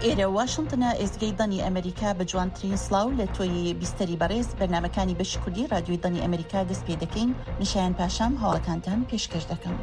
ئێرە واشنتنە ئێزگەی دەنی ئەمریکا بە جوانترین سڵاو لە تۆی بیستەری بەڕێز بەرنامەکانی بەشی کوردی رادیۆی دەنی ئەمریکا دەست پێ دەکەین. نشایان پاشام هەواڵەکانتان پێشکەش دەکەم.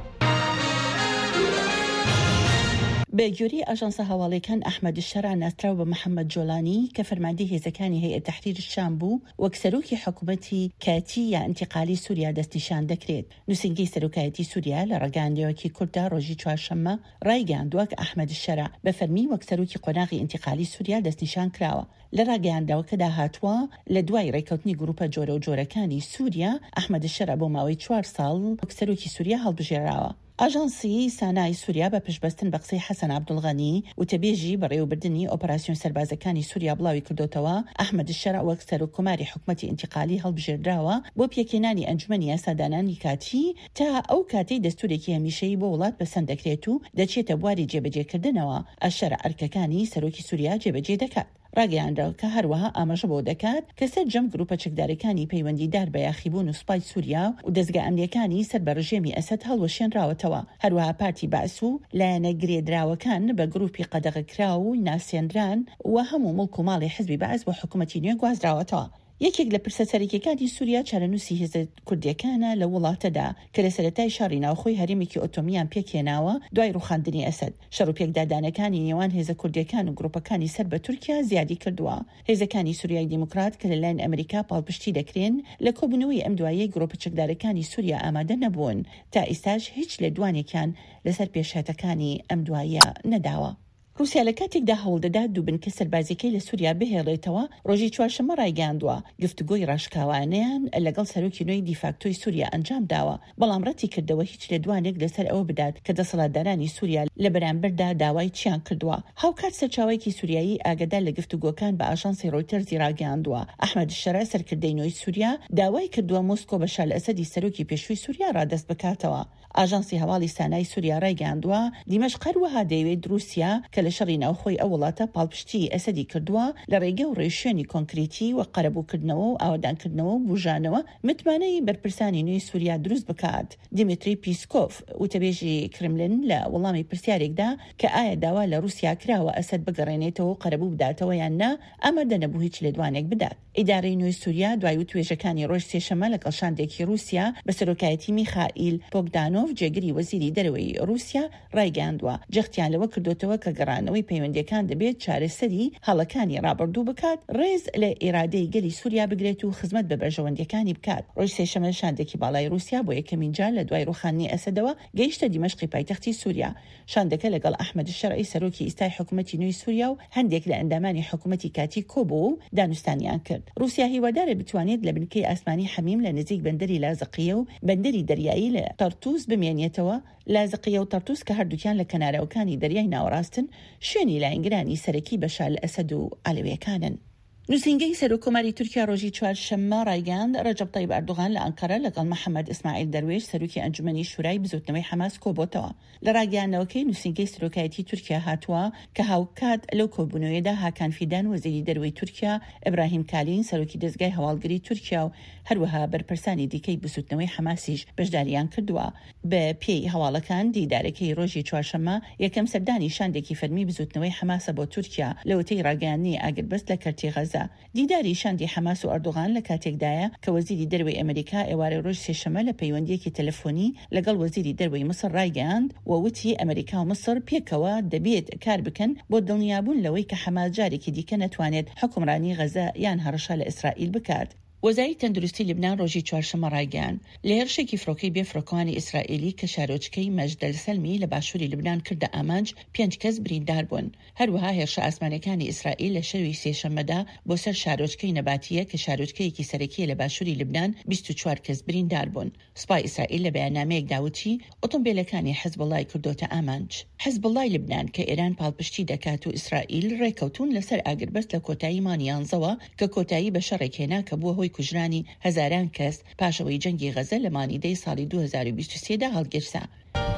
بە گوێرەی ئاژانسە هەواڵەکان ئەحمەد الشەرع ناسراو بە محەممەد جۆلانی کە فەرماندەی هێزەکانی هەیئەت تەحریر الشام بوو وەک سەرۆکی حکوومەتی کاتی یا ئینتیقالی سووریا دەستنیشان دەکرێت. نووسنگەی سەرۆکایەتی سووریا لە ڕێگەیەندەوەکی کوردا ڕۆژی چوارشەممە ڕایگەیاندووە کە ئەحمەد الشەرع بە فەرمی وەک سەرۆکی قۆناغی ئینتیقالی سووریا دەستنیشان کراوە. لە ڕاگەیاندەوەکەدا هاتووە لە دوای ڕێکەوتنی گروپە جۆرە و جۆرەکانی سووریا ئەحمەد الشەرع بۆ ماوەی 4 ساڵ وەک سەرۆکی سووریا هەڵبژێراوە. ئاژانسی سانای سووریا بە پشتبەستن بە قسەی حەسەن عەبدوڵغەنی وتەبێژی بەڕێوەبردننی ئۆپەراسیۆن سەربازەکانی سووریا بڵاوی کردوتەوە ئەحمەد الشەرع وەک سەرۆکۆماری حکوومەتی ئینتیقالی هەڵبژێردراوە بۆ پێکهێنانی ئەنجومەنی یاسادانانی کاتی تا ئەو کاتەی دەستورێکی هەمیشەیی بۆ وڵات بەسەند دەکرێت و دەچێتە بواری جێبەجێکردنەوە. ئەشەرع ئەرکەکانی سەرۆکی سووریا جێبەجێ دەکات. ڕاگەیاندراوە کە هەروەها ئاماژە بۆ دەکات کە سەرجەم گروپە چەکدارەکانی پەیوەندیدار بە یاخیبوون و سوپای سووریا و دەستگا ئەمنیەکانی سەر بە ڕژێمی ئەسەد هەڵوەشێنراوەتەوە. هەروەها پارتی بەعس و لایەنە گرێدراوەکان بە گروپی قەدەغەکرا و ناسێنران و هەموو مڵک و ماڵی حزبی بەعس بۆ حکوومەتی نوێ گوازراوەتەوە. یەکێک لە پرسە سەرەکیەکانی سووریا چارەنووسی هێزە کوردیەکانە لە وڵاتەدا کە لە سەرەتای شاری ناوخۆی هەرێمێکی ئۆتۆمیان پێکهێناوە دوای ڕوخاندنی ئەسەد. شەڕ و پێکدادانەکانی نێوان هێزە کوردیەکان و گروپەکانی سەر بە تورکیا زیادی کردووە. هێزەکانی سووریای دیموکرات کە لەلایەن ئەمریکا پاڵپشتی دەکرێن لە کۆبوونەوەی ئەم دوایەی گروپە چەکدارەکانی سووریا ئامادە نەبوون تا ئێستاش هیچ لە دوانێکیان لەسەر پێشهاتەکانی ئەم دوایە نەداوە. رووسیا لە کاتێکدا هەوڵدەدا دووبنکە سەربازیەکەی لە سووریا بهێڵێتەوە ڕۆژی چوارشەممە ڕایگەاندووە گفتوگۆی ڕاشکاوانیان لەگەڵ سەرۆکی نوێی دیفاکتۆی سووریا ئەنجام داوە، بەڵام ڕەتی کردەوە هیچ لە دوانێک لەسەر ئەوە بدات کە دەسەڵاتدارانی سووریا لە بەرامبەردا داوای چیان کردووە. هاوکات سەرچاوەیەکی سووریایی ئاگادار لە گفتوگۆکان بە ئاژانسی ڕۆیتەرزی ڕاگەاندووە ئەحمەد الشەرع سەرکردەی نوێی سووریا داوای کردووە مۆسکۆ بە شار ئەسەدی سەرۆکی پێشووی سووریا ڕادەست بکاتەوە. ئاژانسی هەواڵی سانای سووریا ڕایگەاندووە دیمەشق هەروەها دەیەوێت رووسیا کە لە شەڕی ناوخۆی ئەو وڵاتە پاڵپشتی ئەسەدی کردووە لە ڕێگە و ڕێشوێنی کۆنکریتی و قەرەبووکردنەوە و ئاوادانکردنەوە و بژانەوە متمانەی بەرپرسانی نوێی سووریا دروست بکات. دیمیتری پیسکۆف وتەبێژی کرملن لە وەڵامی پرسیارێکدا کە ئایا داوا لە رووسیا کراوە ئەسەد بگەڕێنێتەوە و قەرەبوو بداتەوە یان نا ئامادە نەبوو هیچ لە دوانێک بدات. ئیدارەی نوێی سووریا دوای و توێژەکانی ڕۆژ سێشەممە لە گەڵشاندێکی رووسیا بە سەرۆکایەتی میخائیل پۆگدانۆڤ جێگری وەزیری دەرەوەی رووسیا ڕایگەاندووە جەختیان لەوە کردوتەوە کە گەڕانەوەی پەیوەندیەکان دەبێت چارەسەری هەڵەکانی ڕابردوو بکات، ڕێز لە ئێرادەی گەلی سووریا بگرێت و خزمەت بە بەرژەوەندەکانی بکات. ڕۆژ سێشەممە شاندێکی باڵای رووسیا بۆ یەکەمین جار لە دوای ڕوخاندنی ئەسەدەوە گەیشتە دیمەشقی پایتەختی سووریا. شاندەکە لەگەڵ ئەحمەد الشەرعی سەرۆکی ئیستای حکوومەتی نوێی سووریا و هەندێک لە ئەندامانی حکوومەتی کاتی کۆبوو و دانوستانیان کرد. رووسیا هیوادارە بتوانێت لە بنکەی ئاسمانی حەمیم لە نزیک بەندەری لازقیە و بەندەری دەریایی لە تەرتوس بمێنێتەوە. لازقیە و تەرتوس کە هەردووکیان لە کەنارەوەکانی دەریای ناوەڕاستن شوێنی لایەنگرانی سەرەکی بەشار لە ئەسەد و ئالەویەکانن. نووسنگەی سەرۆکۆماری تورکیا ڕۆژی چوارشەممە ڕایگەاند ڕەجەب طەیب ئەردوغان لە ئەنقەرە لەگەڵ محەممەد ئیسماعیل دەروێش سەرۆکی ئەنجومەنی شورای بزوتنەوەی حەماس کۆبۆتەوە. لە ڕاگەیاندنەوەکەی نووسنگەی سەرۆکایەتی تورکیا هاتووە کە هاوکات لەو کۆبوونەوەیەدا هاکان فیدان وەزیری دەروەی تورکیا، ئیبراهیم کالین سەرۆکی دەستگای هەواڵگری تورکیا و هەروەها بەرپرسانی دیکەی بزوتنەوەی حەماسیش بەشداریان کردووە. بە پێی هەواڵەکان دیدارەکەی ڕۆژی چوارشەممە یەکەم سەردانی شاندێکی فەرمی بزوتنەوەی حەماسە بۆ تورکیا لە وتەی ڕاگەیاندنی ئاگربەست لە کەرتی غەزە. دیداری شاندی حەماس و ئەردوغان لە کاتێکدایە کە وەزیری دەروەی ئەمریکا ئێوارەی ڕۆژ سێشەممە لە پەیوەندیەکی تەلەفۆنی لەگەڵ وەزیری دەروەی مسر ڕایگەاند و وتی ئەمریکا و مسر پێکەوە دەبێت کار بکەن بۆ دڵنیابوون لەوەی کە حەماس جارێکی دیکە نەتوانێت حکومڕانی غەزە یان هەڕەشە لە ئیسرائیل بکات. وەزاری تەندروستی لبنان ڕۆژی چوارشەممە ڕایگەاند لە هێرشێکی فڕۆکەی بێفڕۆکەوانی ئیسرائیلی کە شارۆچکەی مەجدەل سەلمی لە باشووری لبنان کردە ئامانج 5 کەس بریندار بوون. هەروەها هێرشە ئاسمانەکانی ئیسرائیل لە شەوی سێشەممەدا بۆ سەر شارۆچکەی نەباتیە کە شارۆچکەیەکی سەرەکیە لە باشووری لبنان 24 کەس بریندار بوون. سوپای ئیسرائیل لە بەیاننامەیەکدا وتی ئۆتۆمبیلەکانی حەزبڵای کردۆتە ئامانج. حەزبڵای لبنان کە ئێران پاڵپشتی دەکات و ئیسرائیل ڕێکەوتون لەسەر ئاگربەست لە کۆتایی مانگی 11 کە کۆتایی بە شەڕێک هێنا کە بووە هۆی کوژرانی هەزاران کەس پاشەوەی جەنگی غەزە لە مانیدەی ساڵی 2023دا هەڵگرسا.